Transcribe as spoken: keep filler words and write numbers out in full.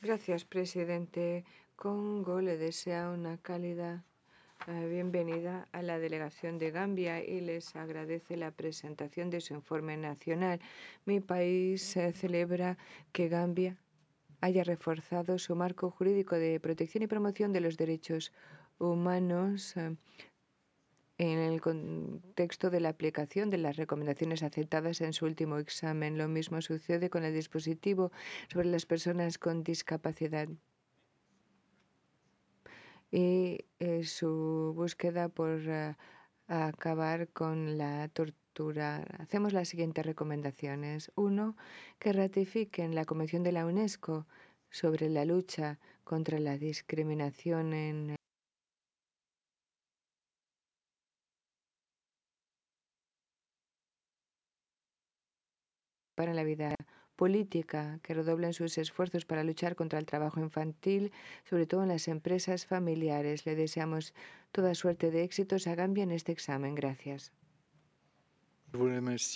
Gracias, presidente. Congo le desea una cálida eh, bienvenida a la delegación de Gambia y les agradece la presentación de su informe nacional. Mi país eh, celebra que Gambia haya reforzado su marco jurídico de protección y promoción de los derechos humanos eh, en el contexto de la aplicación de las recomendaciones aceptadas en su último examen. Lo mismo sucede con el dispositivo sobre las personas con discapacidad y eh, su búsqueda por eh, acabar con la tortura. Hacemos las siguientes recomendaciones. Uno, que ratifiquen la Convención de la UNESCO sobre la lucha contra la discriminación en para la vida política, que redoblen sus esfuerzos para luchar contra el trabajo infantil, sobre todo en las empresas familiares. Le deseamos toda suerte de éxitos a Gambia en este examen. Gracias.